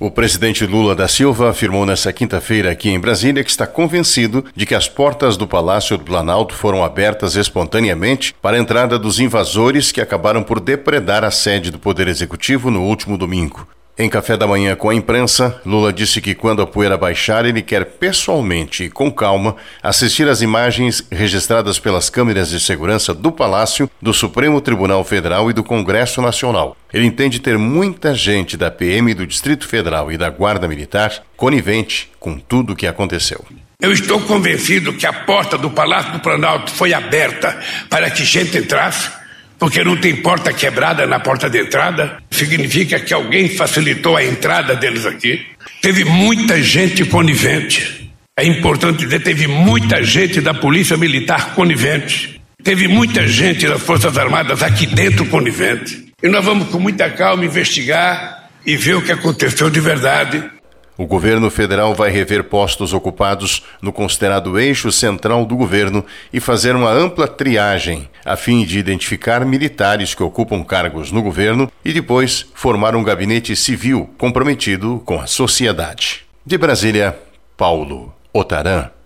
O presidente Lula da Silva afirmou nesta quinta-feira aqui em Brasília que está convencido de que as portas do Palácio do Planalto foram abertas espontaneamente para a entrada dos invasores que acabaram por depredar a sede do Poder Executivo no último domingo. Em café da manhã com a imprensa, Lula disse que quando a poeira baixar, ele quer pessoalmente e com calma assistir às imagens registradas pelas câmeras de segurança do Palácio, do Supremo Tribunal Federal e do Congresso Nacional. Ele entende ter muita gente da PM do Distrito Federal e da Guarda Militar conivente com tudo o que aconteceu. Eu estou convencido que a porta do Palácio do Planalto foi aberta para que gente entrasse, porque não tem porta quebrada na porta de entrada, significa que alguém facilitou a entrada deles aqui. Teve muita gente conivente. É importante dizer, teve muita gente da Polícia Militar conivente. Teve muita gente das Forças Armadas aqui dentro conivente. E nós vamos com muita calma investigar e ver o que aconteceu de verdade. O governo federal vai rever postos ocupados no considerado eixo central do governo e fazer uma ampla triagem a fim de identificar militares que ocupam cargos no governo e depois formar um gabinete civil comprometido com a sociedade. De Brasília, Paulo Otaran.